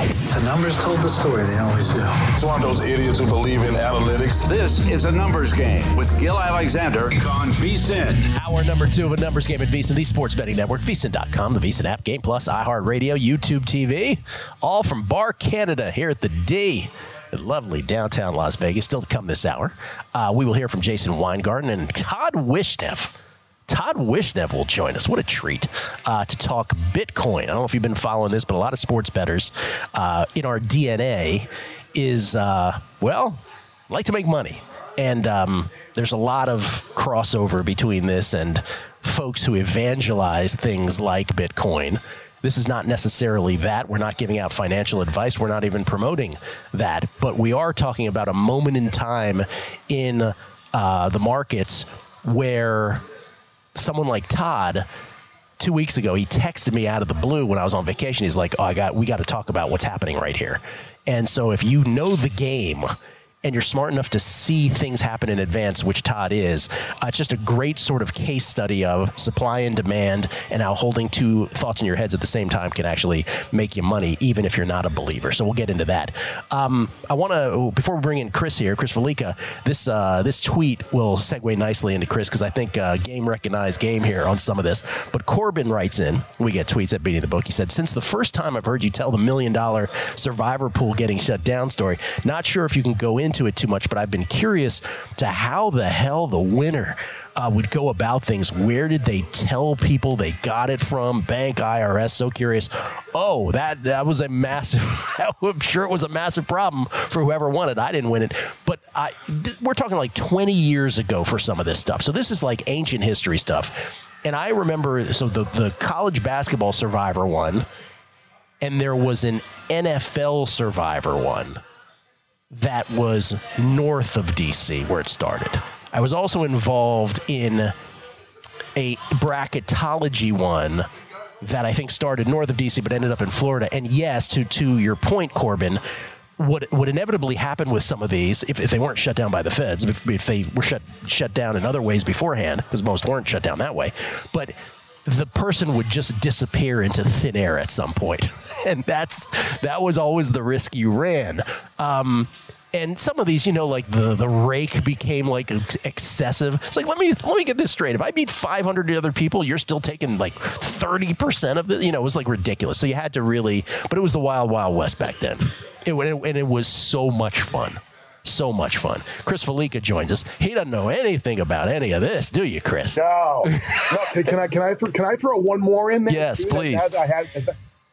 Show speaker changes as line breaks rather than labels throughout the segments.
The numbers told the story. They always do.
It's one of those idiots who believe in analytics.
This is a numbers game with Gil Alexander on VSiN.
Hour number 2 of a numbers game at VSiN, the sports betting network, VSiN.com, the VSiN app, Game Plus, iHeartRadio, YouTube TV, all from Bar Canada here at the D. Lovely downtown Las Vegas. Still to come this hour. We will hear from Jason Weingarten and Todd Wishnev. Todd Wishnev will join us. What a treat to talk Bitcoin. I don't know if you've been following this, but a lot of sports bettors in our DNA is, like to make money. And there's a lot of crossover between this and folks who evangelize things like Bitcoin. This is not necessarily that. We're not giving out financial advice. We're not even promoting that. But we are talking about a moment in time in the markets where someone like Todd, 2 weeks ago, he texted me out of the blue when I was on vacation. He's like, we got to talk about what's happening right here. And so if you know the game and you're smart enough to see things happen in advance, which Todd is, it's just a great sort of case study of supply and demand and how holding two thoughts in your heads at the same time can actually make you money, even if you're not a believer. So we'll get into that. I want to, before we bring in Chris here, Chris Felica, this tweet will segue nicely into Chris because I think game recognized game here on some of this. But Corbin writes in, we get tweets at Beating the Book. He said, since the first time I've heard you tell the $1 million survivor pool getting shut down story, not sure if you can go into it too much, but I've been curious to how the hell the winner would go about things. Where did they tell people they got it from? Bank, IRS, so curious. Oh, that was a massive, I'm sure it was a massive problem for whoever won it. I didn't win it, but we're talking like 20 years ago for some of this stuff. So this is like ancient history stuff. And I remember, so the college basketball survivor won, and there was an NFL survivor one that was north of DC where it started. I was also involved in a bracketology one that I think started north of DC but ended up in Florida. And yes, to your point, Corbin, what would inevitably happen with some of these, if they weren't shut down by the feds, if they were shut down in other ways beforehand, because most weren't shut down that way, but the person would just disappear into thin air at some point. And that was always the risk you ran. And some of these, like the rake became like excessive. It's like, let me get this straight. If I beat 500 other people, you're still taking like 30% of the, it was like ridiculous. So you had to really, but it was the wild, wild west back then. And it was so much fun. So much fun. Chris Felica joins us. He doesn't know anything about any of this, do you, Chris?
No. Can I throw one more in there?
Yes, please.
I had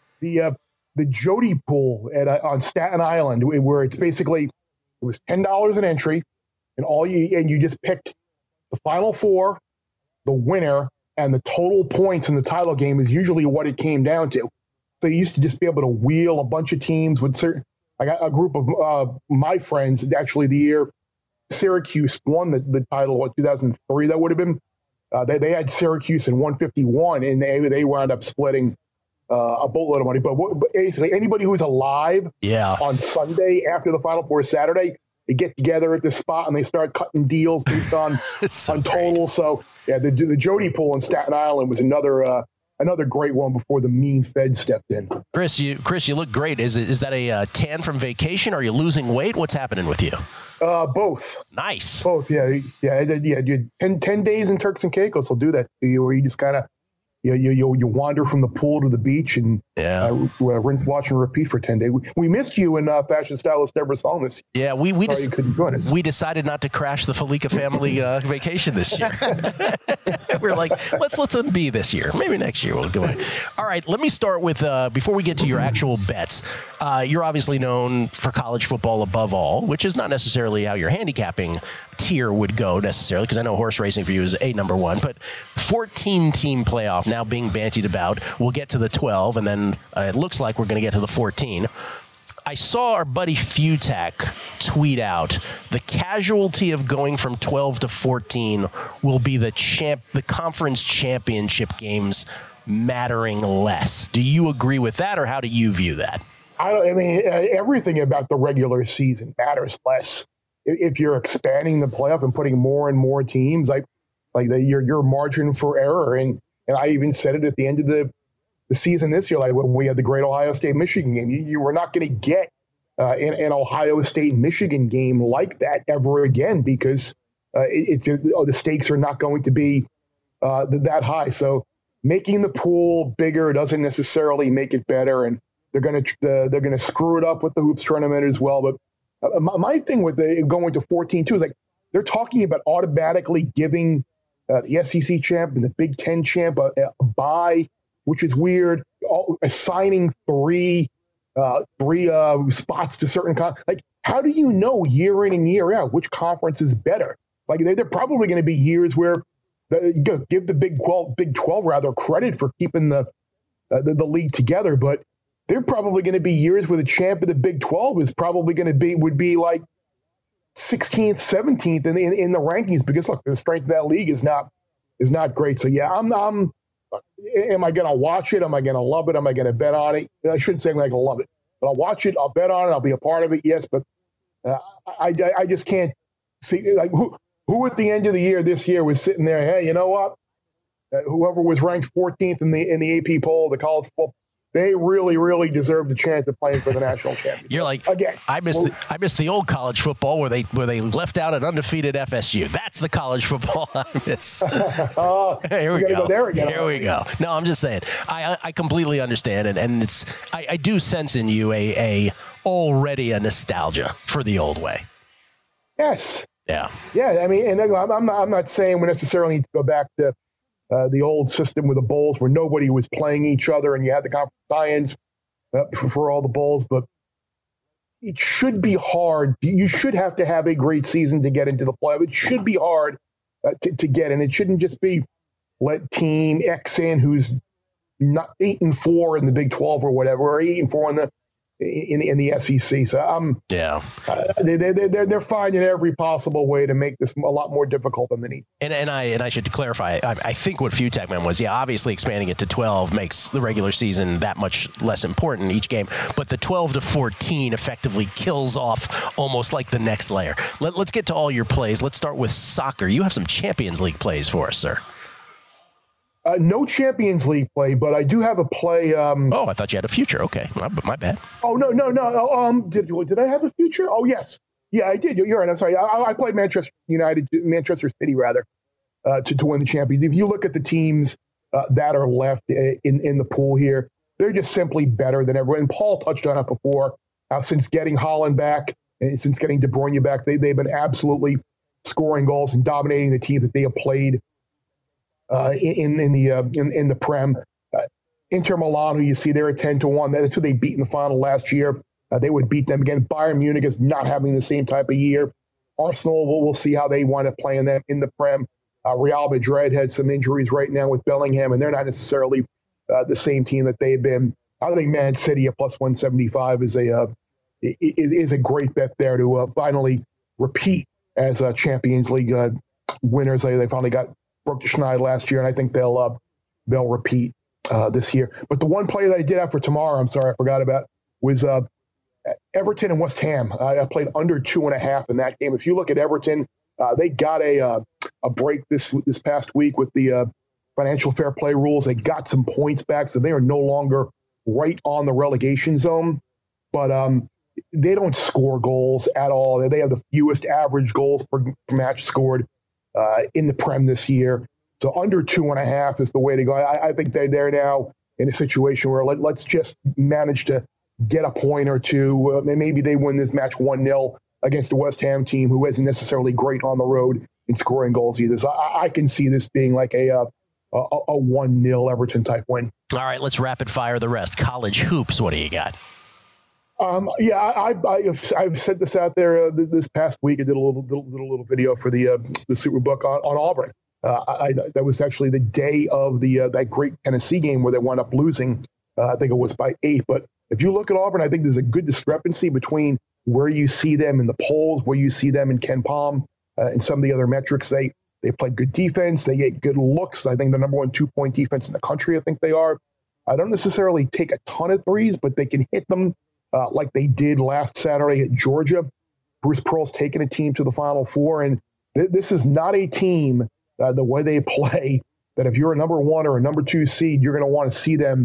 the Jody pool on Staten Island, where it's basically it was $10 an entry, and you just picked the final four, the winner, and the total points in the title game is usually what it came down to. So you used to just be able to wheel a bunch of teams with certain. I got a group of my friends, actually the year Syracuse won the title, 2003 that would have been, they had Syracuse in 151, and they wound up splitting a boatload of money. But basically, anybody who's alive on Sunday after the Final Four Saturday, they get together at this spot and they start cutting deals based on total. So, the Jody pool in Staten Island was another great one before the mean Fed stepped in.
Chris, you look great. Is that a tan from vacation? Are you losing weight? What's happening with you?
Both.
Nice.
Both. Yeah. 10 days in Turks and Caicos will do that to you, where you just kind of you wander from the pool to the beach and rinse, wash, and repeat for 10 days. We missed you in fashion stylist Deborah Solness.
Yeah, we
just couldn't join us.
We decided not to crash the Felica family vacation this year. We're like, let's them be this year. Maybe next year we'll go in. All right, let me start with before we get to your actual bets. You're obviously known for college football above all, which is not necessarily how your handicapping tier would go necessarily, because I know horse racing for you is number one, but 14-team playoff now being bantied about. We'll get to the 12, and then it looks like we're going to get to the 14. I saw our buddy Futak tweet out the casualty of going from 12 to 14 will be the conference championship games mattering less. Do you agree with that, or how do you view that?
Everything about the regular season matters less. If you're expanding the playoff and putting more and more teams, your margin for error, and I even said it at the end of the season this year, like when we had the great Ohio State-Michigan game. You were not going to get an Ohio State-Michigan game like that ever again because the stakes are not going to be that high. So making the pool bigger doesn't necessarily make it better, and they're going to screw it up with the hoops tournament as well. But my thing with going to 14-2 is like they're talking about automatically giving the SEC champ and the Big Ten champ a bye, which is weird. Assigning three spots to certain like, how do you know year in and year out which conference is better? Like they're probably going to be years where give the Big 12 rather credit for keeping the league together, but they're probably going to be years where the champ of the Big 12 is probably would be like 16th, 17th in the rankings because look, the strength of that league is not great. So yeah, am I going to watch it? Am I going to love it? Am I going to bet on it? I shouldn't say I'm going to love it, but I'll watch it. I'll bet on it. I'll be a part of it. Yes, but I just can't see like who at the end of the year this year was sitting there. Hey, you know what? Whoever was ranked 14th in the AP poll, the college football, they really, really deserve the chance of playing for the national championship.
You're like,
again,
I miss the old college football where they left out an undefeated FSU. That's the college football I miss. Here we go.
There again.
Here we go. No, I'm just saying. I completely understand, and it's I do sense in you already a nostalgia for the old way.
Yes.
Yeah.
Yeah. I mean, and I'm not saying we necessarily need to go back to the old system with the bowls where nobody was playing each other and you had the conference tie-ins for all the bowls, but it should be hard. You should have to have a great season to get into the playoff. It should be hard to get in. It shouldn't just be let team X in who's not 8-4 in the Big 12 or whatever, or 8-4 in the SEC. So they're finding every possible way to make this a lot more difficult than they need.
And I should clarify. I think what FUTech meant was, obviously expanding it to 12 makes the regular season that much less important each game. But the 12 to 14 effectively kills off almost like the next layer. Let's get to all your plays. Let's start with soccer. You have some Champions League plays for us, sir.
No Champions League play, but I do have a play.
I thought you had a future. Okay, my bad.
Oh, no. Did I have a future? Oh, yes. Yeah, I did. You're right. I'm sorry. I played Manchester City, rather, to win the Champions. If you look at the teams that are left in the pool here, they're just simply better than everyone. And Paul touched on it before. Since getting Haaland back and since getting De Bruyne back, they've been absolutely scoring goals and dominating the teams that they have played in the Prem. Inter Milan, who you see there at 10-1, that's who they beat in the final last year. They would beat them again. Bayern Munich is not having the same type of year. Arsenal, we'll see how they wind up playing them in the Prem. Real Madrid had some injuries right now with Bellingham, and they're not necessarily the same team that they've been. I think Man City at plus 175 is a great bet there to finally repeat as Champions League winners. They finally got broke to Schneid last year, and I think they'll repeat this year. But the one play that I did have for tomorrow, I'm sorry, I forgot about, was Everton and West Ham. I played under 2.5 in that game. If you look at Everton, they got a break this past week with the financial fair play rules. They got some points back, so they are no longer right on the relegation zone. But they don't score goals at all. They have the fewest average goals per match scored in the Prem this year. So under 2.5 is the way to go. I think they're now in a situation where let's just manage to get a point or two. Maybe they win this match 1-0 against the West Ham team, who isn't necessarily great on the road in scoring goals either. So I can see this being like a 1-0 Everton type win.
All right, let's rapid fire the rest. College hoops, what do you got?
I've sent this out there this past week. I did a little video for the Superbook on Auburn. That was actually the day of that great Tennessee game where they wound up losing. I think it was by 8. But if you look at Auburn, I think there's a good discrepancy between where you see them in the polls, where you see them in Ken Palm, and some of the other metrics. They play good defense. They get good looks. I think the number 1 2-point defense in the country. I think they are. I don't necessarily take a ton of threes, but they can hit them like they did last Saturday at Georgia. Bruce Pearl's taken a team to the Final Four, and this is not a team, the way they play, that if you're a number 1 or a number 2 seed, you're going to want to see them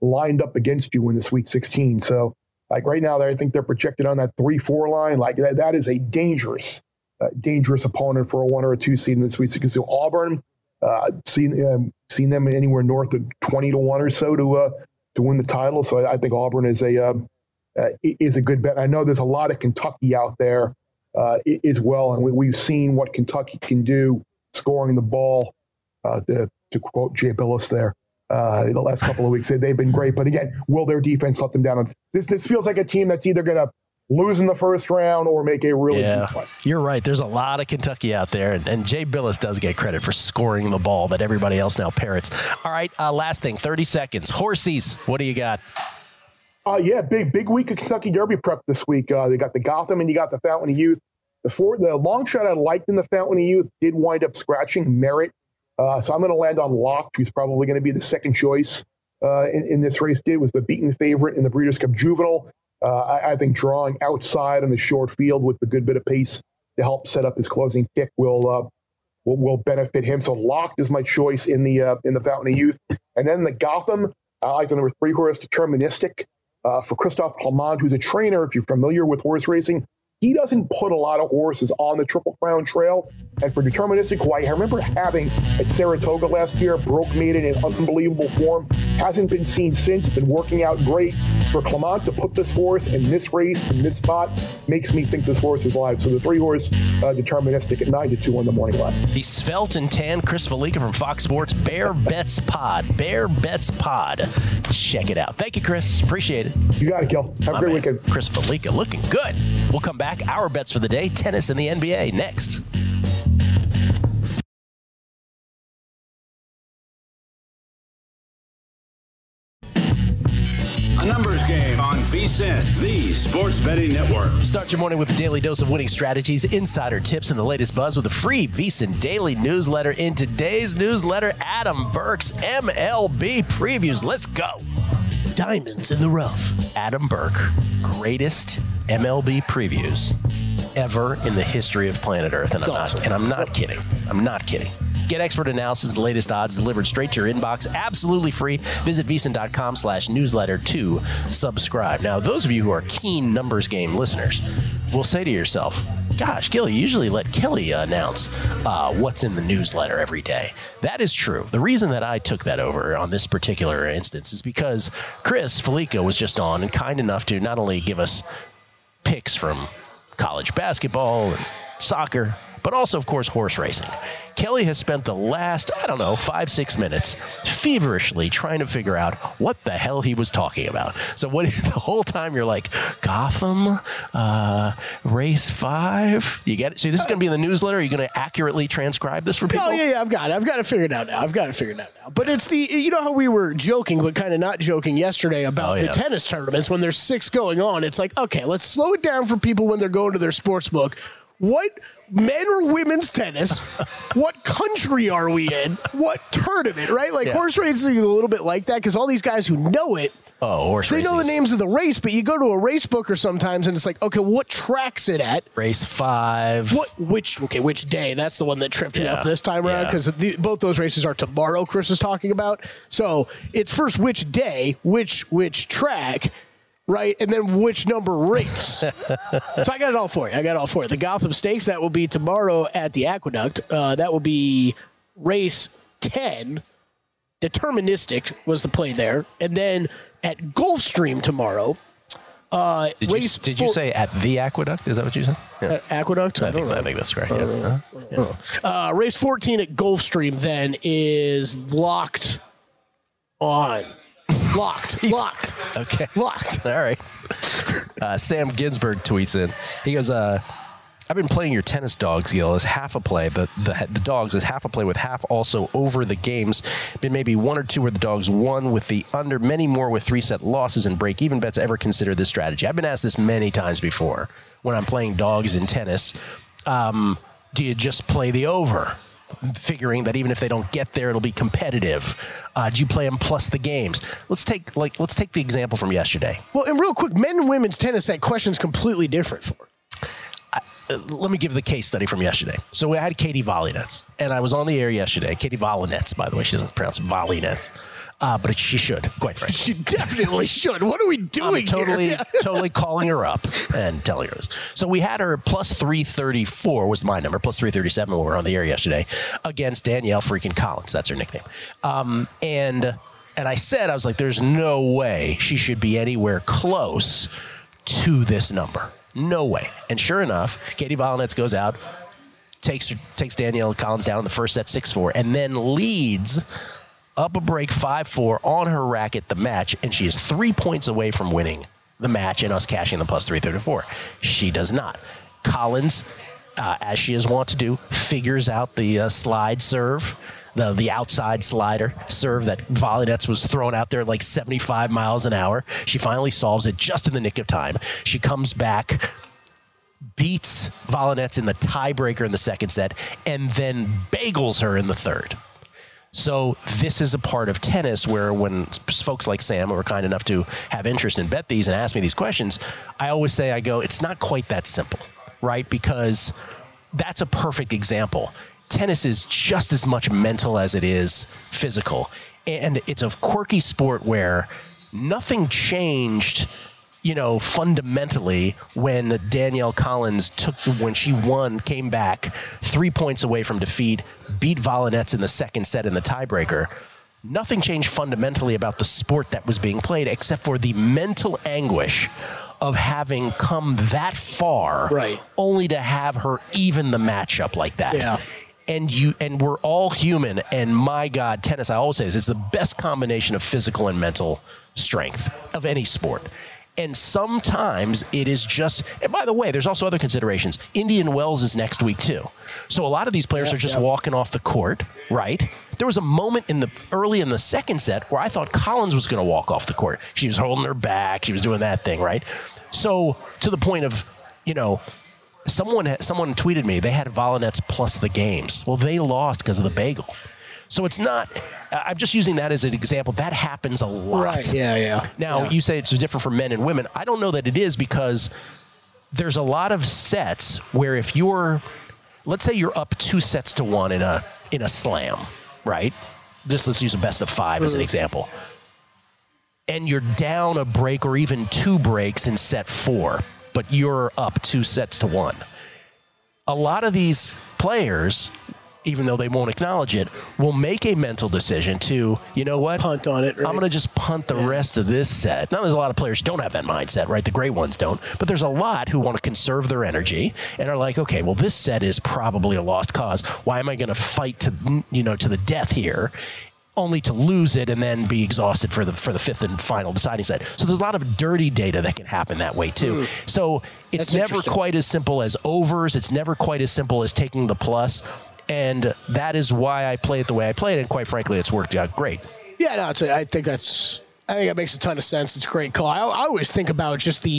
lined up against you in the Sweet 16. So, like right now, I think they're projected on that 3-4 line. Like that is a dangerous opponent for a 1 or a 2 seed in the Sweet 16. So Auburn, seen them anywhere north of 20-1 or so to win the title. So I think Auburn is a good bet. I know there's a lot of Kentucky out there as well, and we've seen what Kentucky can do scoring the ball. To quote Jay Billis there, the last couple of weeks, they've been great. But again, will their defense let them down? This feels like a team that's either going to lose in the first round or make a really good play.
You're right. There's a lot of Kentucky out there, and Jay Billis does get credit for scoring the ball that everybody else now parrots. All right, last thing, 30 seconds. Horsies, what do you got?
Big week of Kentucky Derby prep this week. They got the Gotham and you got the Fountain of Youth. The long shot I liked in the Fountain of Youth did wind up scratching Merritt. So I'm going to land on Locked, who's probably going to be the second choice in this race. Was the beaten favorite in the Breeders' Cup Juvenile. I think drawing outside on the short field with a good bit of pace to help set up his closing kick will benefit him. So Locked is my choice in the Fountain of Youth. And then the Gotham, I like the number 3 horse, Deterministic, for Christophe Clement, who's a trainer. If you're familiar with horse racing, he doesn't put a lot of horses on the Triple Crown Trail. And for Deterministic, who I remember having at Saratoga last year, broke maiden in unbelievable form, hasn't been seen since, been working out great. For Clement to put this horse in this race, in this spot, makes me think this horse is live. So the 3 horse Deterministic at 9-2 on the morning line.
The svelte and tan Chris Felica from Fox Sports, Bear Bets Pod. Bear Bets Pod. Check it out. Thank you, Chris. Appreciate it.
You got it, Gil. Have a great weekend.
Chris Felica looking good. We'll come back. Our bets for the day, tennis and the NBA next.
A numbers game on VSiN, the sports betting network.
Start your morning with a daily dose of winning strategies, insider tips, and the latest buzz with a free VSiN daily newsletter. In today's newsletter, Adam Burke's MLB previews. Let's go. Diamonds in the rough. Adam Burke, greatest MLB previews ever in the history of planet Earth. And I'm not kidding. I'm not kidding. Get expert analysis and the latest odds delivered straight to your inbox, absolutely free. Visit VSiN.com/newsletter to subscribe. Now, those of you who are keen numbers game listeners will say to yourself, gosh, Gil, you usually let Kelly announce what's in the newsletter every day. That is true. The reason that I took that over on this particular instance is because Chris Felica was just on and kind enough to not only give us picks from college basketball and soccer, but also, of course, horse racing. Kelly has spent the last, 5-6 minutes feverishly trying to figure out what the hell he was talking about. So the whole time you're like, Gotham, race 5, you get it? So this is going to be in the newsletter. Are you going to accurately transcribe this for people?
Oh, yeah, I've got it figured out now. But it's you know how we were joking, but kind of not joking yesterday about the tennis tournaments when there's 6 going on. It's like, okay, let's slow it down for people when they're going to their sports book. What men or women's tennis? What country are we in? What tournament, right? Like horse racing is a little bit like that because all these guys who know it, they know the names of the race, but you go to a race booker sometimes and it's like, okay, what track's it at?
Race 5.
Which day? That's the one that tripped me up this time around because both those races are tomorrow, Chris is talking about. So it's first which day, which track, right? And then which number race. So I got it all for you. The Gotham Stakes, that will be tomorrow at the Aqueduct. That will be race 10. Deterministic was the play there. And then at Gulfstream tomorm
Did you say at the Aqueduct? Is that what you said? Yeah.
Aqueduct?
I think that's correct.
Race 14 at Gulfstream then is locked on. Locked.
Okay.
Locked.
All right. Sam Ginsberg tweets in. He goes, I've been playing your tennis dogs, Gil, as half a play, but the dogs as half a play with half also over the games. Been maybe 1 or 2 where the dogs won with the under, many more with 3-set losses and break-even bets. Ever consider this strategy? I've been asked this many times before when I'm playing dogs in tennis. Do you just play the over, figuring that even if they don't get there, it'll be competitive? Do you play them plus the games? Let's take the example from yesterday.
Well, and real quick, men and women's tennis, that question's completely different for.
let me give the case study from yesterday. So we had Katie Volynets, and I was on the air yesterday. Katie Volynets, by the way. She doesn't pronounce it Volynets. But she should, quite frankly.
She definitely should. What are we doing
here? Totally calling her up and telling her this. So we had her plus 334 was my number, plus 337 when we were on the air yesterday, against Danielle freaking Collins. That's her nickname. And I said, I was like, there's no way she should be anywhere close to this number. No way. And sure enough, Katie Volynets goes out, takes Danielle Collins down in the first set 6-4, and then leads up a break 5-4 on her racket the match, and she is 3 points away from winning the match and us cashing the plus 334. She does not. Collins, as she is wont to do, figures out the slide serve, the outside slider serve that Volynets was thrown out there like 75 miles an hour. She finally solves it just in the nick of time. She comes back, beats Volynets in the tiebreaker in the second set, and then bagels her in the third. So this is a part of tennis where when folks like Sam who are kind enough to have interest in bet these and ask me these questions, I always say, it's not quite that simple, right? Because that's a perfect example. Tennis is just as much mental as it is physical. And it's a quirky sport where nothing changed, fundamentally when Danielle Collins when she won, came back 3 points away from defeat, beat Volynets in the second set in the tiebreaker. Nothing changed fundamentally about the sport that was being played except for the mental anguish of having come that far,
right,
only to have her even the matchup like that.
Yeah.
And we're all human, and my God, tennis, I always say this, it's the best combination of physical and mental strength of any sport. And sometimes it is just, and by the way, there's also other considerations. Indian Wells is next week too. So a lot of these players are just walking off the court, right? There was a moment early in the second set where I thought Collins was going to walk off the court. She was holding her back. She was doing that thing, right? So to the point of, someone tweeted me, they had Volynets plus the games. Well, they lost because of the bagel. So it's not, I'm just using that as an example. That happens a lot.
Right, yeah.
Now, you say it's different for men and women. I don't know that it is because there's a lot of sets where if let's say you're up 2-1 in a slam, right? Let's use a best of 5 as an example. And you're down a break or even 2 breaks in set 4, but you're up 2-1. A lot of these players, even though they won't acknowledge it, will make a mental decision to,
punt on it, right?
I'm going to just punt the rest of this set. Now, there's a lot of players who don't have that mindset, right? The great ones don't. But there's a lot who want to conserve their energy and are like, okay, well, this set is probably a lost cause. Why am I going to fight to the death here, only to lose it and then be exhausted for the fifth and final deciding set? So there's a lot of dirty data that can happen that way too. So it's never quite as simple as overs. It's never quite as simple as taking the plus. And that is why I play it the way I play it, and quite frankly, it's worked out great.
Yeah, no, I think that makes a ton of sense. It's a great call. I always think about just the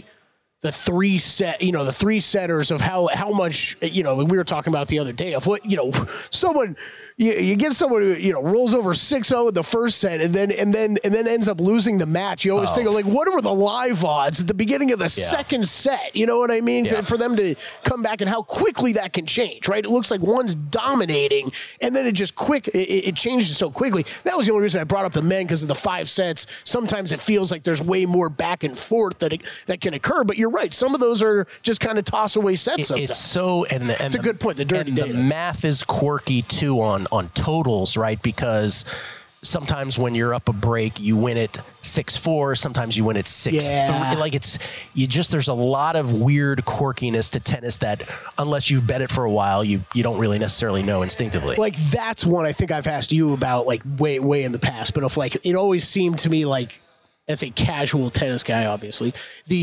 3 setters of how much, we were talking about the other day of what, someone, you get someone who, rolls over 6-0 in the first set and then ends up losing the match. You always think of what were the live odds at the beginning of the second set? You know what I mean? Yeah. For them to come back and how quickly that can change, right? It looks like one's dominating and then it just it changes so quickly. That was the only reason I brought up the men, because of the 5 sets. Sometimes it feels like there's way more back and forth that can occur, but you're right. Some of those are just kind of toss away sets.
It's so, and it's
a good point. The dirty data.
The math is quirky too on totals, right? Because sometimes when you're up a break, you win it 6-4. Sometimes you win it 6-3. Yeah. There's a lot of weird quirkiness to tennis that unless you've bet it for a while, you don't really necessarily know instinctively.
That's one I think I've asked you about way in the past, but it always seemed to me as a casual tennis guy, obviously,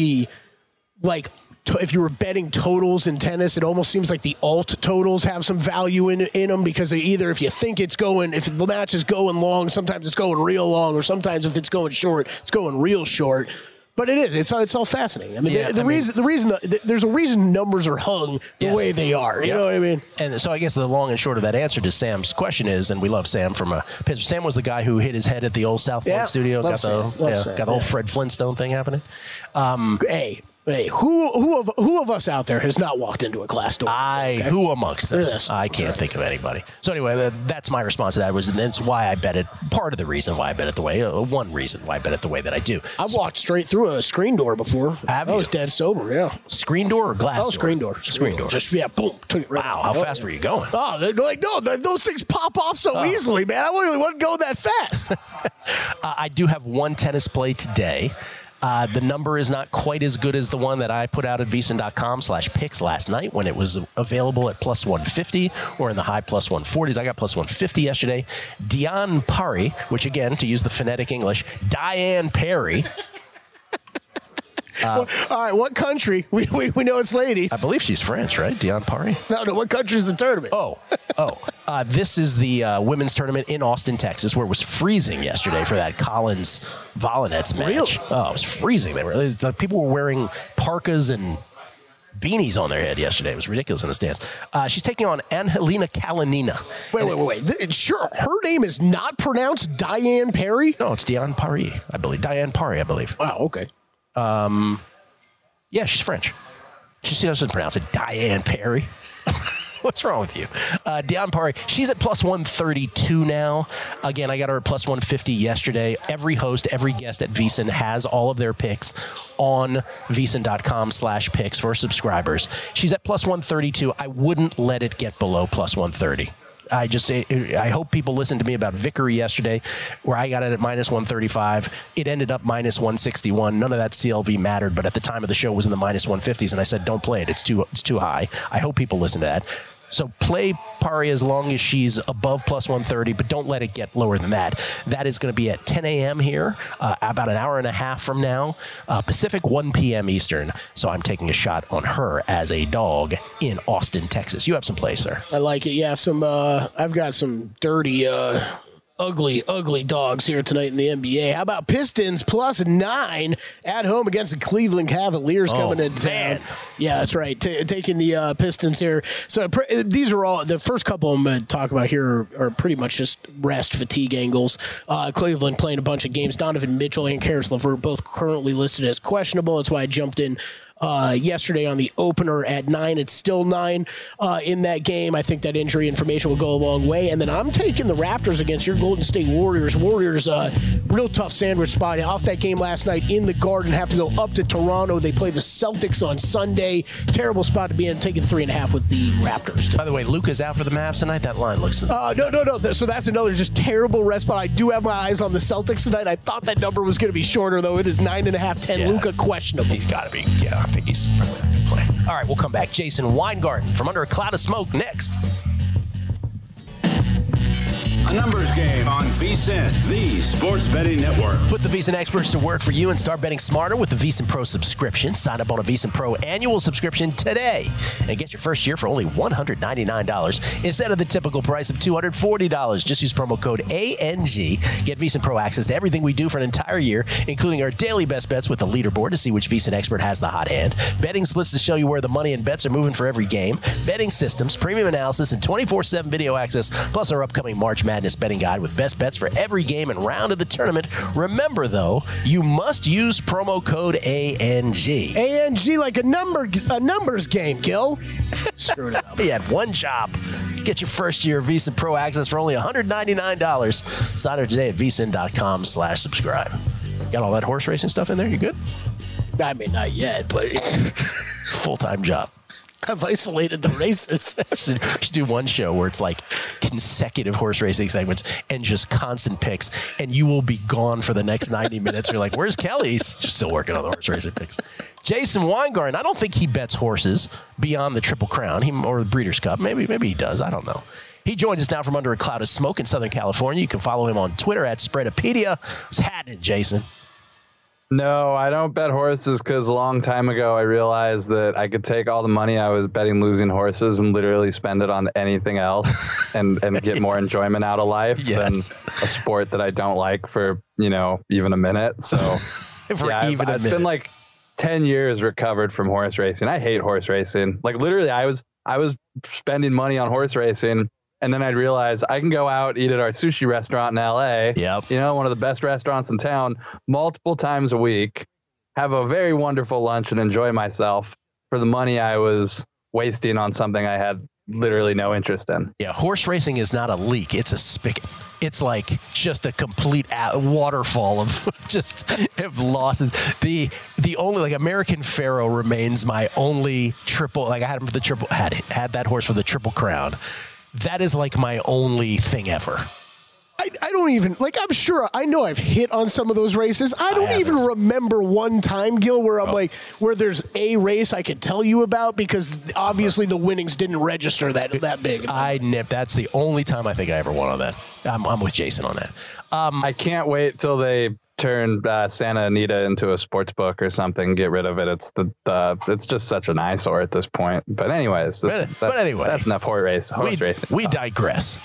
if you were betting totals in tennis, it almost seems like the alt totals have some value in them, because either if you think if the match is going long, sometimes it's going real long, or sometimes if it's going short, it's going real short. But it's all fascinating. I mean, there's a reason numbers are hung the way they are. You know what I mean?
And so I guess the long and short of that answer to Sam's question is, and we love Sam from a pitcher. Sam was the guy who hit his head at the old South Point studio. Got the whole Fred Flintstone thing happening.
Hey, Hey, who of us out there has not walked into a glass door?
Who amongst us?
Yes,
I can't think of anybody. So anyway, that's my response to that. And that's why I bet it. Part of the reason why I bet it the way. One reason why I bet it the way that I do.
I've walked straight through a screen door before.
Have you?
I was dead sober. Yeah.
Screen door or glass door?
Oh, screen door.
Screen door.
Just boom. Took it right
Wow,
out.
how fast were you going?
Oh, those things pop off so easily, man. I really wasn't going that fast.
I do have one tennis play today. The number is not quite as good as the one that I put out at VSiN.com/picks last night when it was available at plus 150 or in the high plus 140s. I got plus 150 yesterday. Diane Parry, which again, to use the phonetic English, Diane Parry.
All right, what country? We know it's ladies.
I believe she's French, right? Diane Parry?
No, what country is the tournament?
This is the women's tournament in Austin, Texas, where it was freezing yesterday for that Collins Volinets match.
Really?
Oh, it was freezing. People were wearing parkas and beanies on their head yesterday. It was ridiculous in the stands. She's taking on Angelina Kalinina.
Wait. Sure, her name is not pronounced Diane Parry?
No, it's Diane Parry, I believe. Diane Parry, I believe.
Wow, okay.
Yeah, she's French. She doesn't pronounce it Diane Parry. What's wrong with you? Diane Parry, she's at plus 132 now. Again, I got her at plus 150 yesterday. Every host, every guest at VSiN has all of their picks on VSiN.com/picks for subscribers. She's at plus 132. I wouldn't let it get below plus 130. I hope people listened to me about Vickery yesterday, where I got it at minus 135. It ended up minus 161. None of that CLV mattered, but at the time of the show it was in the minus 150s, and I said, don't play it. It's too high. I hope people listen to that. So play Parry as long as she's above plus 130, but don't let it get lower than that. That is going to be at 10 a.m. here, about an hour and a half from now, Pacific, 1 p.m. Eastern. So I'm taking a shot on her as a dog in Austin, Texas. You have some plays, sir.
I like it. Yeah, I've got some dirty, ugly dogs here tonight in the NBA. How about Pistons plus 9 at home against the Cleveland Cavaliers coming in town?
Man.
Yeah, that's right. Taking the Pistons here. So these are all, the first couple I'm going to talk about here are pretty much just rest fatigue angles. Cleveland playing a bunch of games. Donovan Mitchell and Karis LeVert both currently listed as questionable. That's why I jumped in yesterday on the opener at 9. It's still 9 in that game. I think that injury information will go a long way. And then I'm taking the Raptors against your Golden State Warriors. Warriors, real tough sandwich spot off that game last night in the Garden. Have to go up to Toronto. They play the Celtics on Sunday. Terrible spot to be in. Taking 3.5 with the Raptors.
By the way, Luka's out for the Mavs tonight. That line looks...
No. So that's another just terrible rest spot. I do have my eyes on the Celtics tonight. I thought that number was going to be shorter, though. It is 9.5, 10.
Yeah. Luka
questionable.
He's got to be. Yeah, I think he's probably not going to play. All right, we'll come back. Jason Weingarten from Under a Cloud of Smoke next.
A numbers game on VSiN, the sports betting network.
Put the VSiN experts to work for you and start betting smarter with the VSiN Pro subscription. Sign up on a VSiN Pro annual subscription today and get your first year for only $199 instead of the typical price of $240. Just use promo code ANG. Get VSiN Pro access to everything we do for an entire year, including our daily best bets with the leaderboard to see which VSiN expert has the hot hand, betting splits to show you where the money and bets are moving for every game, betting systems, premium analysis, and 24/7 video access, plus our upcoming March Madness betting guide with best bets for every game and round of the tournament. Remember, though, you must use promo code ANG.
ANG like a numbers game, Gil. Screwed it up.
He had one job. Get your first year of VSiN Pro access for only $199. Sign up today at VSiN.com/subscribe. Got all that horse racing stuff in there? You good?
I mean, not yet, but
Full-time job.
I've isolated the races.
You should do one show where it's like consecutive horse racing segments and just constant picks, and you will be gone for the next 90 minutes. You're like, where's Kelly? He's just still working on the horse racing picks. Jason Weingarten, I don't think he bets horses beyond the Triple Crown or the Breeders' Cup. Maybe he does. I don't know. He joins us now from Under a Cloud of Smoke in Southern California. You can follow him on Twitter at Spreadopedia. What's happening, Jason?
No, I don't bet horses because a long time ago I realized that I could take all the money I was betting losing horses and literally spend it on anything else and get more enjoyment out of life than a sport that I don't like for, even a minute. So it's been like 10 years recovered from horse racing. I hate horse racing. Like literally I was spending money on horse racing. And then I'd realize I can go out, eat at our sushi restaurant in LA.
Yep.
One of the best restaurants in town, multiple times a week, have a very wonderful lunch and enjoy myself for the money I was wasting on something I had literally no interest in.
Yeah, horse racing is not a leak; it's a spigot. It's like just a complete waterfall of just of losses. The only like American Pharoah remains my only triple. Like I had him for the triple. Had that horse for the Triple Crown. That is like my only thing ever.
I don't even, like, I'm sure, I know I've hit on some of those races. I don't even remember one time, Gil, where I'm like, where there's a race I could tell you about because obviously the winnings didn't register that big.
That's the only time I think I ever won on that. I'm with Jason on that.
I can't wait till they turn Santa Anita into a sports book or something. Get rid of it. It's it's just such an eyesore at this point. But anyways, that's enough horse racing.
We digress.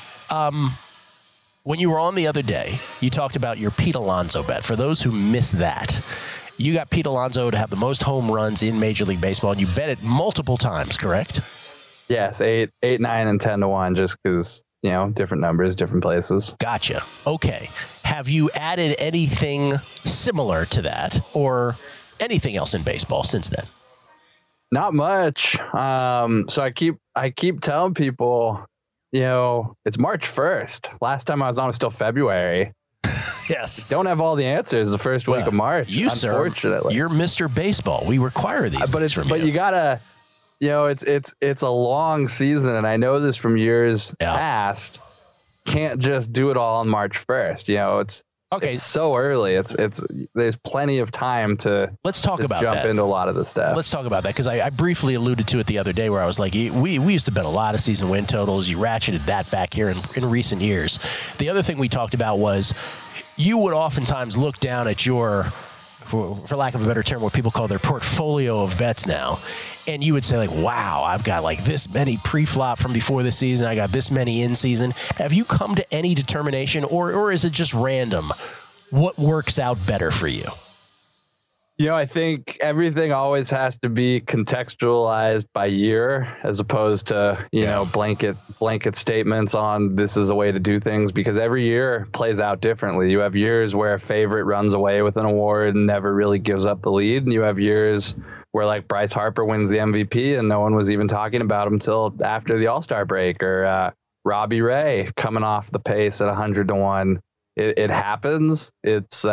When you were on the other day, you talked about your Pete Alonso bet. For those who missed that, you got Pete Alonso to have the most home runs in Major League Baseball, and you bet it multiple times, correct?
Yes, 8, 9, and 10 to 1, just because, different numbers, different places.
Gotcha. Okay. Have you added anything similar to that or anything else in baseball since then?
Not much. So I keep telling people, it's March 1st. Last time I was on was still February.
Yes.
Don't have all the answers the first week of March. Unfortunately.
Sir, you're Mr. Baseball. We require these things from you.
But you gotta, it's a long season, and I know this from years past. Can't just do it all on March 1st. It's so early. There's plenty of time to jump into a lot of the stuff.
Let's talk about that because I briefly alluded to it the other day where I was like, we used to bet a lot of season win totals. You ratcheted that back here in recent years. The other thing we talked about was you would oftentimes look down at your, for lack of a better term, what people call their portfolio of bets now. And you would say like, wow, I've got like this many pre-flop from before the season. I got this many in season. Have you come to any determination or is it just random? What works out better for you?
I think everything always has to be contextualized by year as opposed to, blanket statements on this is a way to do things because every year plays out differently. You have years where a favorite runs away with an award and never really gives up the lead. And you have years where like Bryce Harper wins the MVP and no one was even talking about him until after the All-Star break, or Robbie Ray coming off the pace at 100 to 1. It happens. It's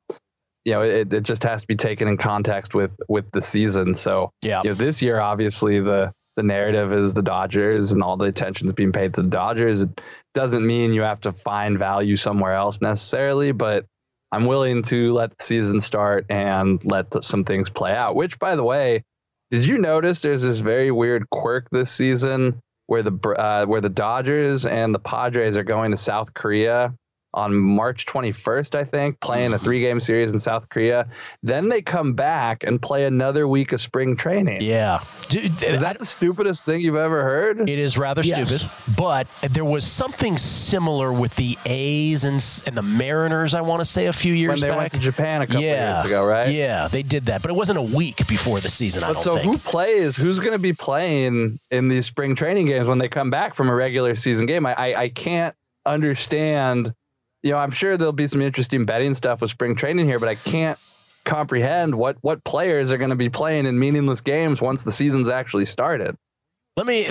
it just has to be taken in context with the season. So this year obviously the narrative is the Dodgers and all the attention is being paid to the Dodgers. It doesn't mean you have to find value somewhere else necessarily, but I'm willing to let the season start and let some things play out, which, by the way, did you notice there's this very weird quirk this season where the Dodgers and the Padres are going to South Korea on March 21st, I think, playing a 3-game series in South Korea. Then they come back and play another week of spring training.
Yeah.
Is that the stupidest thing you've ever heard?
It is rather stupid, but there was something similar with the A's and the Mariners, I want to say, a few years back.
When they went to Japan a couple years ago, right?
Yeah, they did that, but it wasn't a week before the season, I don't think.
Who's going to be playing in these spring training games when they come back from a regular season game? I can't understand. I'm sure there'll be some interesting betting stuff with spring training here, but I can't comprehend what players are going to be playing in meaningless games once the season's actually started.
Let me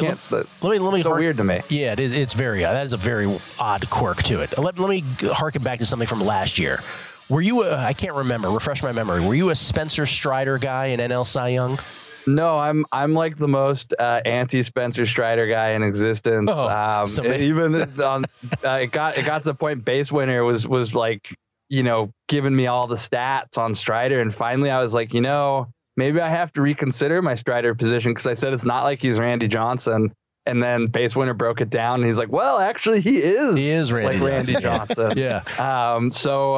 so weird to me.
Yeah, it is. It's that is a very odd quirk to it. Let me harken back to something from last year. Were you I can't remember. Refresh my memory. Were you a Spencer Strider guy in NL Cy Young?
No, I'm like the most anti Spencer Strider guy in existence. Even on it got to the point base winner was like, giving me all the stats on Strider, and finally I was like, maybe I have to reconsider my Strider position because I said it's not like he's Randy Johnson, and then base winner broke it down and he's like, well, actually he is Randy Johnson.
Yeah.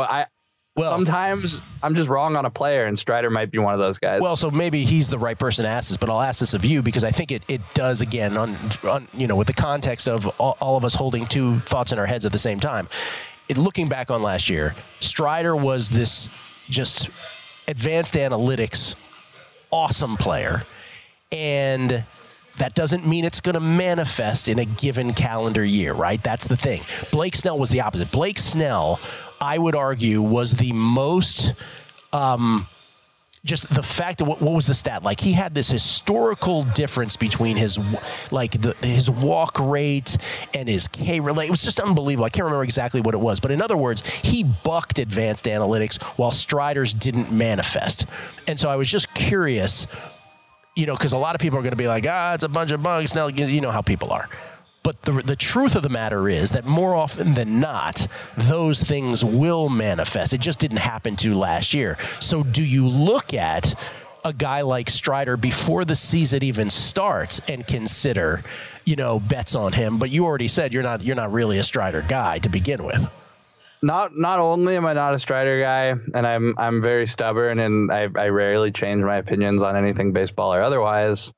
Sometimes I'm just wrong on a player, and Strider might be one of those guys.
Well, so maybe he's the right person to ask this, but I'll ask this of you because I think it does, again, with the context of all of us holding two thoughts in our heads at the same time. Looking back on last year, Strider was this just advanced analytics awesome player, and that doesn't mean it's going to manifest in a given calendar year, right? That's the thing. Blake Snell was the opposite. Blake Snell, I would argue, was the most just the fact that what was the stat? Like, he had this historical difference between his his walk rate and his K rate. It was just unbelievable. I can't remember exactly what it was, but in other words, he bucked advanced analytics while Strider's didn't manifest. And so I was just curious, because a lot of people are going to be like, it's a bunch of bugs. Now, you know how people are. But the truth of the matter is that more often than not, those things will manifest. It just didn't happen to last year. So do you look at a guy like Strider before the season even starts and consider, bets on him? But you already said you're not really a Strider guy to begin with.
Not only am I not a Strider guy, and I'm very stubborn, and I rarely change my opinions on anything baseball or otherwise.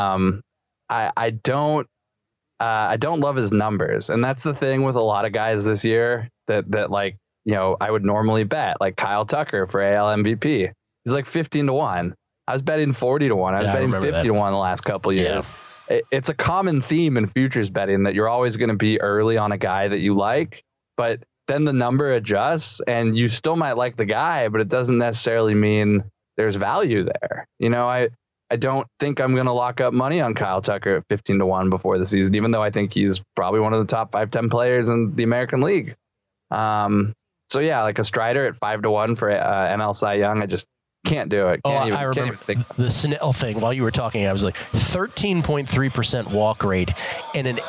I don't love his numbers, and that's the thing with a lot of guys this year that I would normally bet, like Kyle Tucker for AL MVP. He's like 15-1. I was betting 40-1. I was betting 50-1 the last couple of years. Yeah. It's a common theme in futures betting that you're always going to be early on a guy that you like, but then the number adjusts, and you still might like the guy, but it doesn't necessarily mean there's value there. I don't think I'm going to lock up money on Kyle Tucker at 15-1 before the season, even though I think he's probably one of the top 5-10 players in the American League. So yeah, like a Strider at 5-1 for NL Cy Young, I just can't do it.
I remember the Snell thing. While you were talking, I was like 13.3% walk rate and an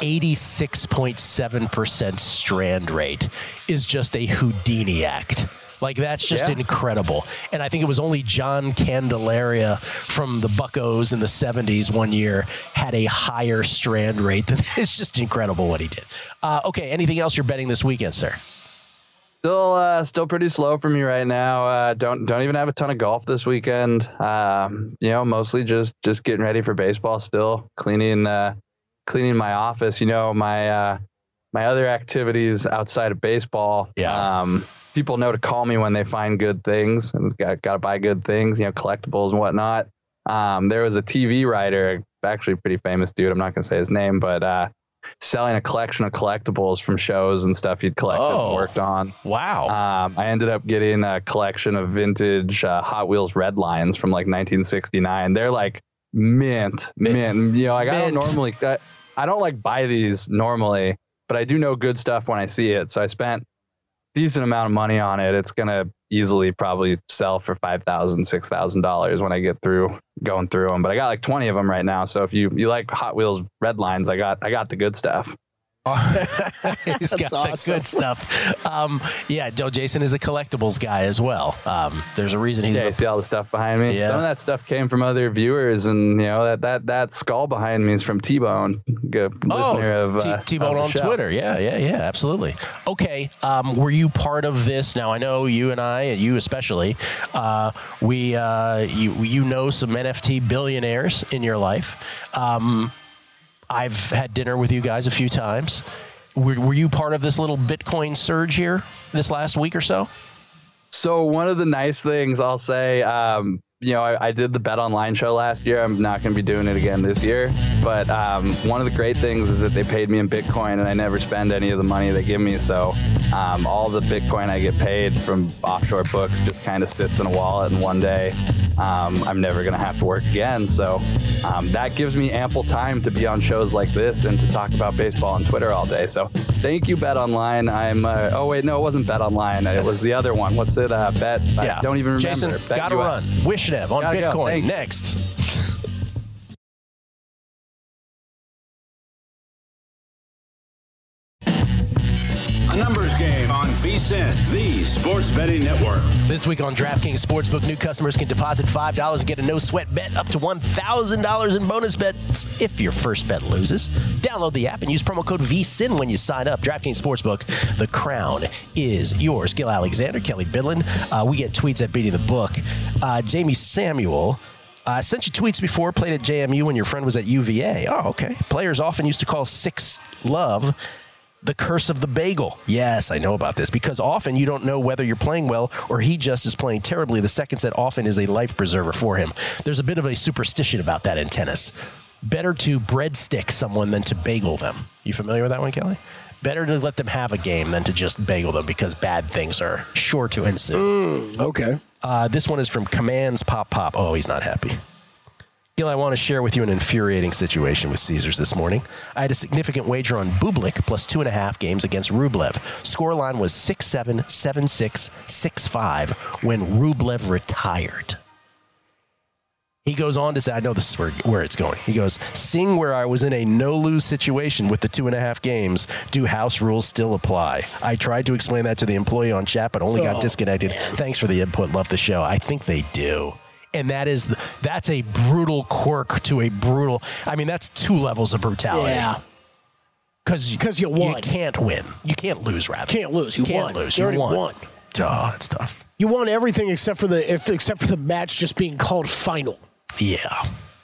86.7% strand rate is just a Houdini act. Like, that's just incredible. And I think it was only John Candelaria from the Buccos in the 70s one year had a higher strand rate. It's just incredible what he did. Okay, anything else you're betting this weekend, sir?
Still pretty slow for me right now. Don't even have a ton of golf this weekend. Mostly just getting ready for baseball still. Cleaning my office. My other activities outside of baseball. Yeah. People know to call me when they find good things, and got to buy good things, collectibles and whatnot. There was a TV writer, actually a pretty famous dude. I'm not going to say his name, but selling a collection of collectibles from shows and stuff he'd collected and worked on.
Wow.
I ended up getting a collection of vintage Hot Wheels Red Lines from like 1969. They're like mint. I don't normally, I don't like buy these normally, but I do know good stuff when I see it. So I spent decent amount of money on it. It's going to easily probably sell for $5,000, $6,000 when I get through going through them. But I got like 20 of them right now. So if you like Hot Wheels Red Lines, I got the good stuff.
He's got awesome. The good stuff. Joe Jason is a collectibles guy as well. There's a reason he's.
Yeah, you see all the stuff behind me. Yeah. Some of that stuff came from other viewers, and that skull behind me is from T-Bone, listener of
T-Bone on Twitter. Yeah, absolutely. Okay, were you part of this? Now I know you and I, and you especially, you know some NFT billionaires in your life. I've had dinner with you guys a few times. Were you part of this little Bitcoin surge here this last week or so?
So one of the nice things I'll say, I did the Bet Online show last year. I'm not going to be doing it again this year. But one of the great things is that they paid me in Bitcoin, and I never spend any of the money they give me. So all the Bitcoin I get paid from offshore books just kind of sits in a wallet, and one day I'm never going to have to work again. So that gives me ample time to be on shows like this and to talk about baseball on Twitter all day. So thank you, Bet Online. It wasn't Bet Online. It was the other one. What's it? Bet. I don't even remember.
Jason, gotta run. Wishnev on Bitcoin next.
A numbers game on VSiN, the sports betting network.
This week on DraftKings Sportsbook, new customers can deposit $5 and get a no-sweat bet up to $1,000 in bonus bets if your first bet loses. Download the app and use promo code VSiN when you sign up. DraftKings Sportsbook, the crown is yours. Gil Alexander, Kelly Bidlin. We get tweets at Beating the Book. Jamie Samuel. I sent you tweets before, played at JMU when your friend was at UVA. Oh, okay. Players often used to call 6-Love the curse of the bagel. Yes, I know about this, because often you don't know whether you're playing well or he just is playing terribly. The second set often is a life preserver for him. There's a bit of a superstition about that in tennis. Better to breadstick someone than to bagel them. You familiar with that one, Kelly? Better to let them have a game than to just bagel them, because bad things are sure to ensue.
Okay.
This one is from Commands Pop Pop. Oh, he's not happy. Gil, I want to share with you an infuriating situation with Caesars this morning. I had a significant wager on Bublik plus 2.5 games against Rublev. Scoreline was 6-7, 7-6, 6-5 when Rublev retired. He goes on to say, I know this is where it's going. He goes, seeing where I was in a no-lose situation with the 2.5 games, do house rules still apply? I tried to explain that to the employee on chat, but only got disconnected. Man. Thanks for the input. Love the show. I think they do. And that's a brutal quirk to a brutal. I mean, that's 2 levels of brutality.
Yeah.
Because
you won.
You can't win. You can't lose, rather.
Can't lose. You
can't
won.
lose.
You already won.
Oh, it's tough.
You won everything except for the match just being called final.
Yeah.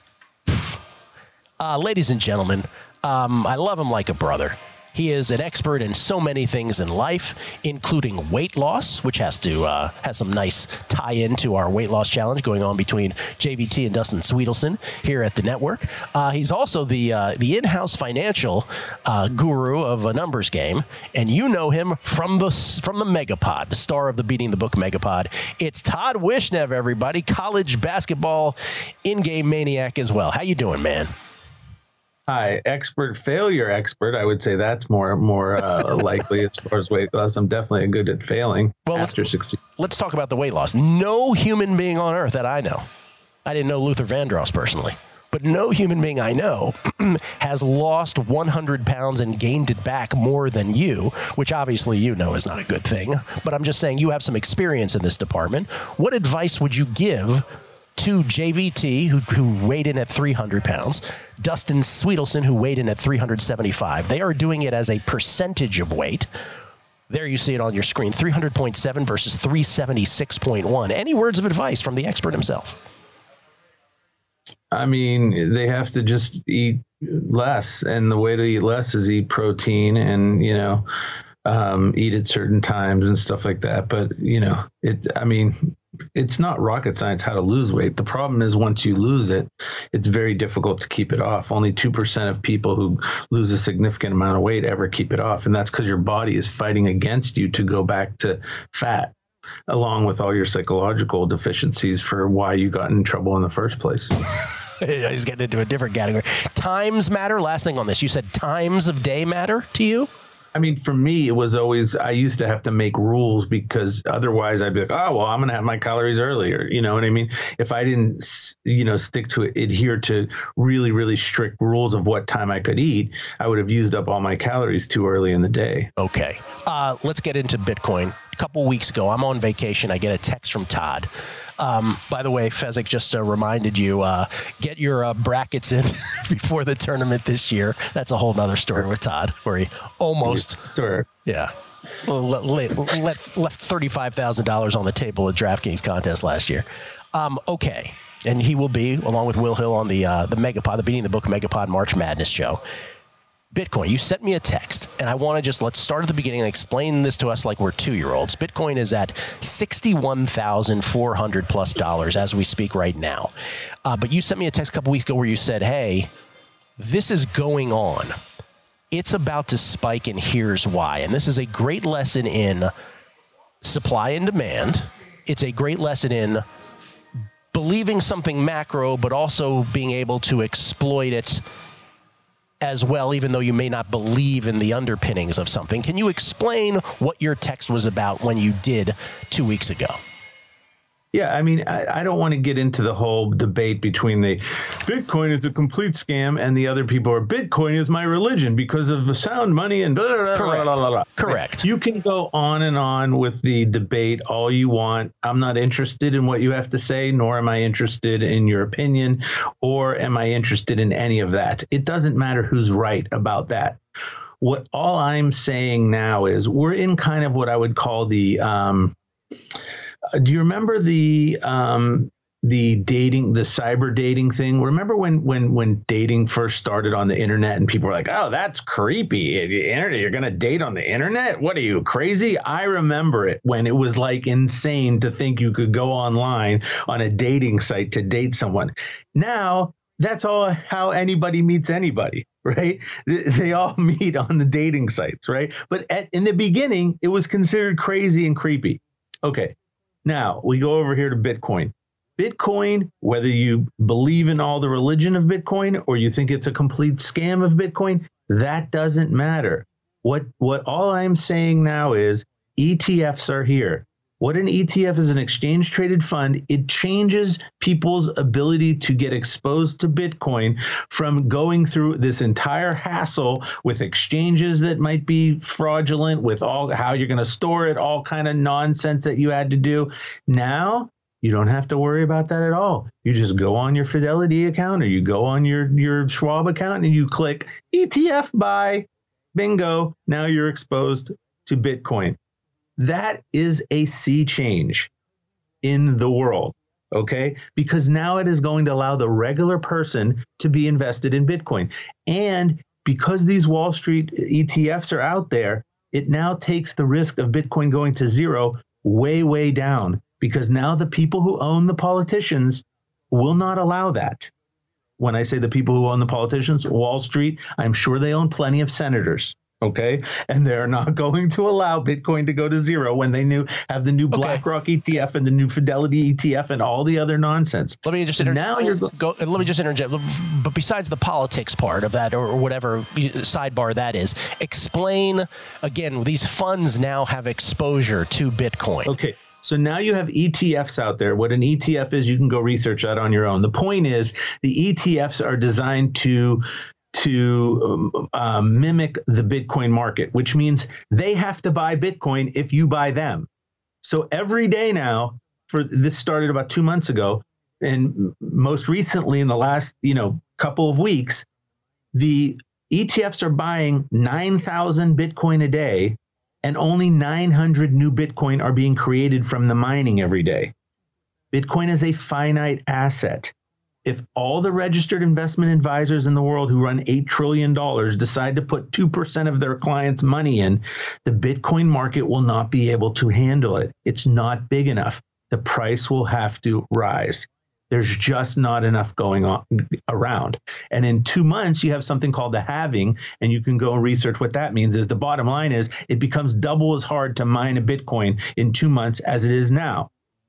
Ladies and gentlemen, I love him like a brother. He is an expert in so many things in life, including weight loss, which has some nice tie-in to our weight loss challenge going on between JVT and Dustin Sweetelson here at the network. He's also the in-house financial guru of A Numbers Game, and you know him from the Megapod, the star of the Beating the Book Megapod. It's Todd Wishnev, everybody, college basketball in-game maniac as well. How you doing, man?
Hi, expert failure expert. I would say that's more likely as far as weight loss. I'm definitely good at failing after succeeding.
Let's talk about the weight loss. No human being on earth that I know, I didn't know Luther Vandross personally, but no human being I know has lost 100 pounds and gained it back more than you, which obviously you know is not a good thing. But I'm just saying you have some experience in this department. What advice would you give to JVT, who weighed in at 300 pounds, Dustin Sweetelson, who weighed in at 375. They are doing it as a percentage of weight. There you see it on your screen, 300.7 versus 376.1. Any words of advice from the expert himself?
I mean, they have to just eat less, and the way to eat less is eat protein and, eat at certain times and stuff like that. But, it's not rocket science how to lose weight. The problem is once you lose it, it's very difficult to keep it off. Only 2% of people who lose a significant amount of weight ever keep it off. And that's because your body is fighting against you to go back to fat, along with all your psychological deficiencies for why you got in trouble in the first place.
He's getting into a different category. Times matter. Last thing on this, you said times of day matter to you?
I mean, for me, it was always, I used to have to make rules because otherwise I'd be like, oh, well, I'm going to have my calories earlier. You know what I mean? If I didn't, stick to it, adhere to really, really strict rules of what time I could eat, I would have used up all my calories too early in the day.
Okay. Let's get into Bitcoin. A couple weeks ago, I'm on vacation. I get a text from Todd. By the way, Fezzik just reminded you, get your brackets in before the tournament this year. That's a whole nother story with Todd, where he almost, left $35,000 on the table at DraftKings contest last year. Okay. And he will be, along with Will Hill, on the Megapod, the Beating the Book Megapod March Madness show. Bitcoin, you sent me a text, and I want to let's start at the beginning and explain this to us like we're 2-year-olds. Bitcoin is at $61,400+ as we speak right now. But you sent me a text a couple weeks ago where you said, hey, this is going on. It's about to spike, and here's why. And this is a great lesson in supply and demand. It's a great lesson in believing something macro, but also being able to exploit it as well, even though you may not believe in the underpinnings of something. Can you explain what your text was about when you did 2 weeks ago?
Yeah, I mean, I don't want to get into the whole debate between the Bitcoin is a complete scam and the other people are Bitcoin is my religion because of the sound money and blah, blah, blah,
Correct.
blah, blah, blah.
Correct.
You can go on and on with the debate all you want. I'm not interested in what you have to say, nor am I interested in your opinion, or am I interested in any of that. It doesn't matter who's right about that. What all I'm saying now is we're in kind of what I would call the do you remember the dating, the cyber dating thing? Remember when dating first started on the internet and people were like, oh, that's creepy. The internet, you're going to date on the internet? What are you, crazy? I remember it when it was like insane to think you could go online on a dating site to date someone. Now that's all how anybody meets anybody, right? They all meet on the dating sites, right? But in the beginning, it was considered crazy and creepy. Okay. Now we go over here to Bitcoin. Bitcoin, whether you believe in all the religion of Bitcoin or you think it's a complete scam of Bitcoin, that doesn't matter. What all I'm saying now is ETFs are here. What an ETF is, an exchange traded fund. It changes people's ability to get exposed to Bitcoin from going through this entire hassle with exchanges that might be fraudulent, with all how you're going to store it, all kind of nonsense that you had to do. Now you don't have to worry about that at all. You just go on your Fidelity account or you go on your Schwab account and you click ETF buy. Bingo. Now you're exposed to Bitcoin. That is a sea change in the world, okay? Because now it is going to allow the regular person to be invested in Bitcoin. And because these Wall Street ETFs are out there, it now takes the risk of Bitcoin going to zero way, way down, because now the people who own the politicians will not allow that. When I say the people who own the politicians, Wall Street, I'm sure they own plenty of senators. Okay. And they're not going to allow Bitcoin to go to zero when they have the new BlackRock ETF and the new Fidelity ETF and all the other nonsense.
Let me just let me just interject. But besides the politics part of that, or whatever sidebar that is, explain again, these funds now have exposure to Bitcoin.
Okay. So now you have ETFs out there. What an ETF is, you can go research that on your own. The point is the ETFs are designed to mimic the Bitcoin market, which means they have to buy Bitcoin if you buy them. So every day now, this started about 2 months ago, and most recently in the last couple of weeks, the ETFs are buying 9,000 Bitcoin a day, and only 900 new Bitcoin are being created from the mining every day. Bitcoin is a finite asset. If all the registered investment advisors in the world who run $8 trillion decide to put 2% of their clients' money in, the Bitcoin market will not be able to handle it. It's not big enough. The price will have to rise. There's just not enough going on around. And in 2 months, you have something called the halving, and you can go and research what that means. Is the bottom line is it becomes double as hard to mine a Bitcoin in 2 months as it is now.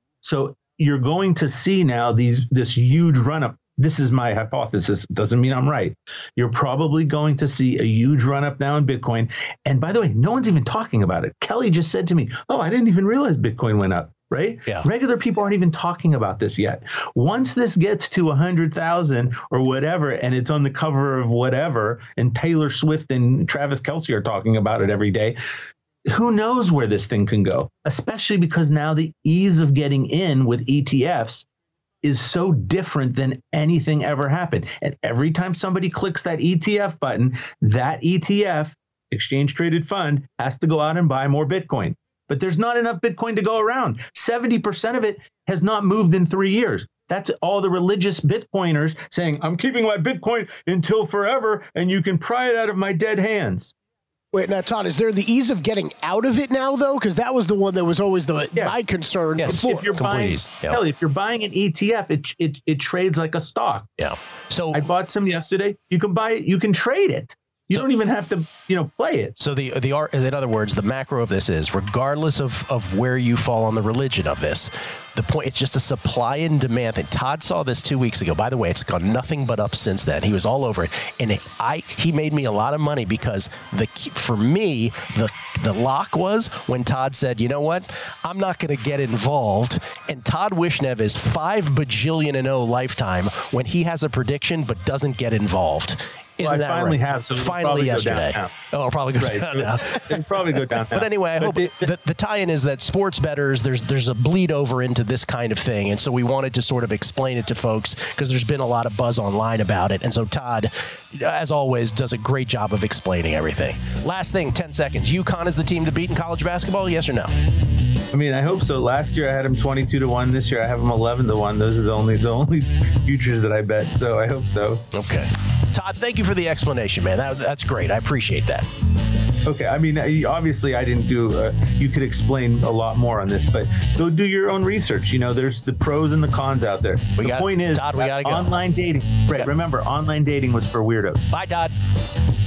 So you're going to see now this huge run-up. This is my hypothesis. Doesn't mean I'm right. You're probably going to see a huge run-up now in Bitcoin. And by the way, no one's even talking about it. Kelly just said to me, oh, I didn't even realize Bitcoin went up, right? Yeah. Regular people aren't even talking about this yet. Once this gets to 100,000 or whatever, and it's on the cover of whatever, and Taylor Swift and Travis Kelce are talking about it every day, who knows where this thing can go, especially because now the ease of getting in with ETFs is so different than anything ever happened. And every time somebody clicks that ETF button, that ETF, exchange traded fund, has to go out and buy more Bitcoin. But there's not enough Bitcoin to go around. 70% of it has not moved in 3 years. That's all the religious Bitcoiners saying, I'm keeping my Bitcoin until forever, and you can pry it out of my dead hands.
Wait, now, Todd, is there the ease of getting out of it now, though? Because that was the one that was always my concern before.
If you're buying, Kelly, if you're buying an ETF, it trades like a stock.
Yeah. So
I bought some yesterday. You can buy it. You can trade it. You don't even have to, play it.
So in other words, the macro of this is, regardless of where you fall on the religion of this, the point, it's just a supply and demand thing. Todd saw this 2 weeks ago. By the way, it's gone nothing but up since then. He was all over it. And he made me a lot of money because for me, the lock was when Todd said, you know what, I'm not going to get involved. And Todd Wishnev is 5 bajillion and 0 lifetime when he has a prediction but doesn't get involved. Isn't that
finally
right?
have. So
finally yesterday. It'll probably go down now.
It'll probably go down now.
But anyway, I hope the tie-in is that sports bettors, there's a bleed over into this kind of thing. And so we wanted to sort of explain it to folks because there's been a lot of buzz online about it. And so Todd, as always, does a great job of explaining everything. Last thing, 10 seconds. UConn is the team to beat in college basketball, yes or no?
I mean, I hope so. Last year I had him 22-1. This year I have him 11-1. Those are the only futures that I bet. So I hope so.
Okay. Todd, thank you for the explanation, man. That's great. I appreciate that.
Okay. I mean, obviously I didn't do, you could explain a lot more on this, but go do your own research. There's the pros and the cons out there.
Todd, we got to go.
Online dating. Right. Remember, online dating was for weirdos.
Bye, Todd.